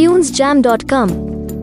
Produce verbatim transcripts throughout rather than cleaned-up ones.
tunes jam dot com.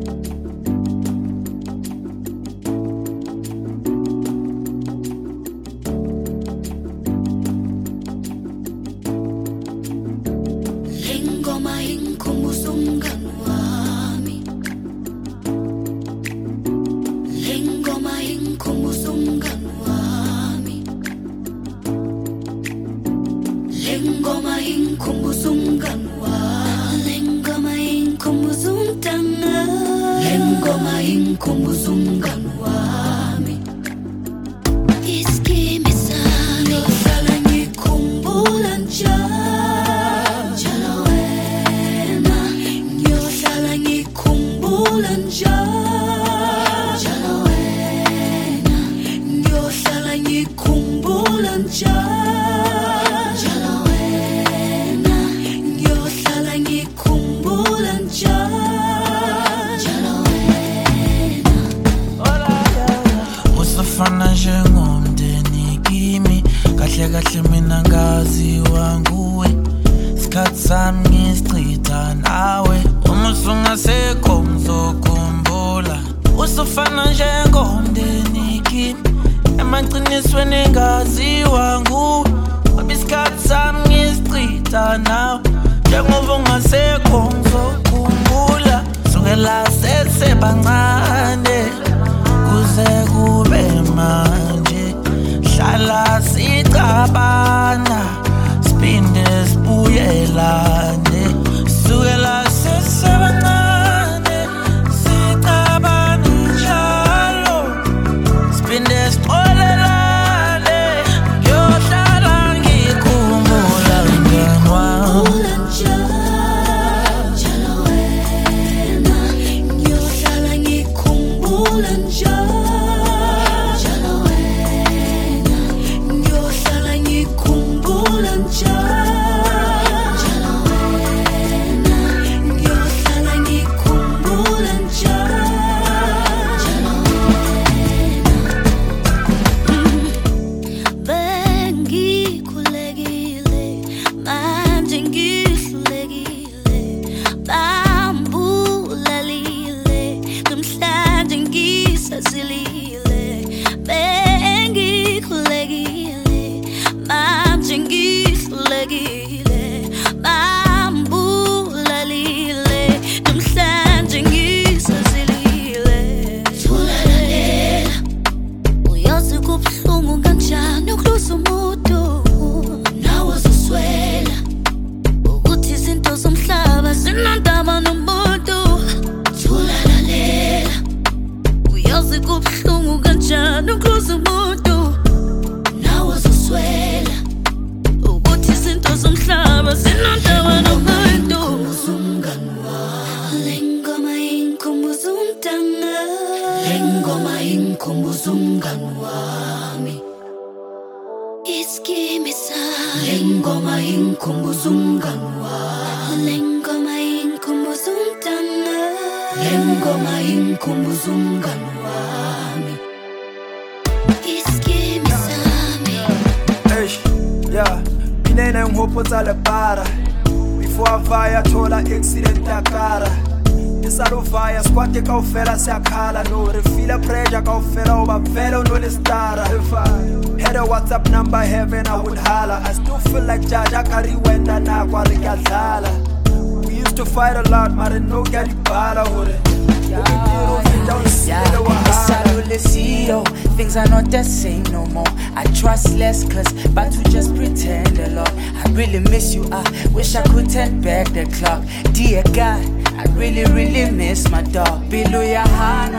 Things are not the same no more. I trust less cause but to just pretend a lot. I really miss you, I wish I could turn back the clock. Dear God, I really really miss my dog. Bilu ya hana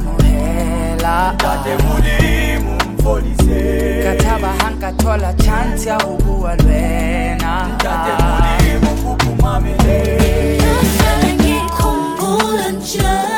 amuhela Tate mulimu mfolise Kataba hanka tola chance ya ubuwa lwena Tate mulimu kupumamile Yosala ngikumbula nja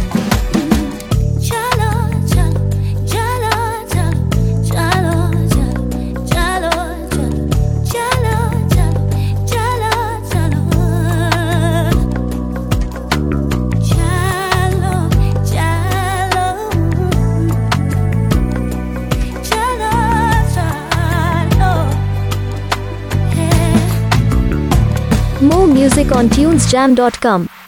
Jalo, jalo, jalo, jalo, jalo, jalo. More music on tunesjam dot com.